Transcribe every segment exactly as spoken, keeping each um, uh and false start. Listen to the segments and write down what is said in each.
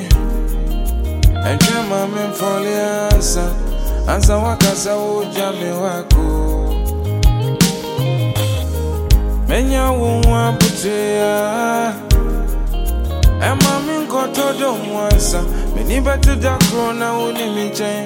and your mom and foliasa, and so wakasa o jami wako. Menya wonwa butea, and mammy got to do once, many better da crona only me chain.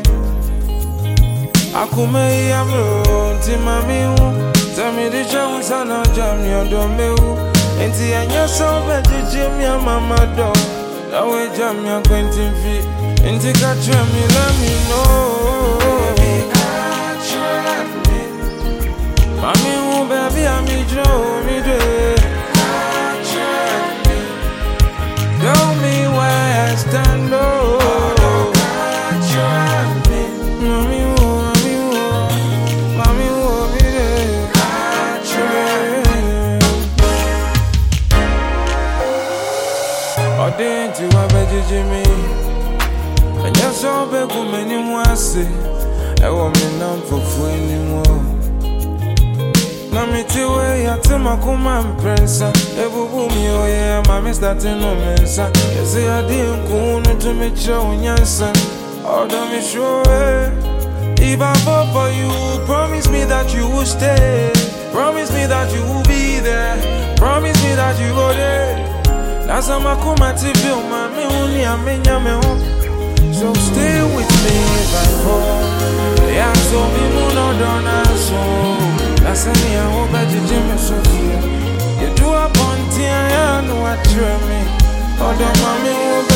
Akume yamro, Timami, tell me the chance and I'll jam your domeo. And see, and you're so bad to Jim, your mama dog. Now we jam your twenty feet. And take a tram, you let me know. Baby, catch me. Mommy, oh, baby, I'm me, Joe, me, day. Catch me. Tell me where I stand, oh. Catch me. Mommy, oh, mommy, oh. Mommy, oh, me, day. Catch me. Didn't you have a Jimmy? And you're so big, many more say, I want me numb for any more. Namity way, I tell my command prensa. Ever boom, you, yeah, mammy starting no mensa. You say I didn't go to meet you on your son. Oh, don't be sure. If I fall for you, promise me that you will stay. Promise me that you will be there. Promise me that you go there. That's how my comati feel, my me only a menya me home. So stay with me if I fall. Yeah, so me no dona so. That's how me I hope that you Jimmy so feel. You do a bunty, I know what you me. Oh, don't mommy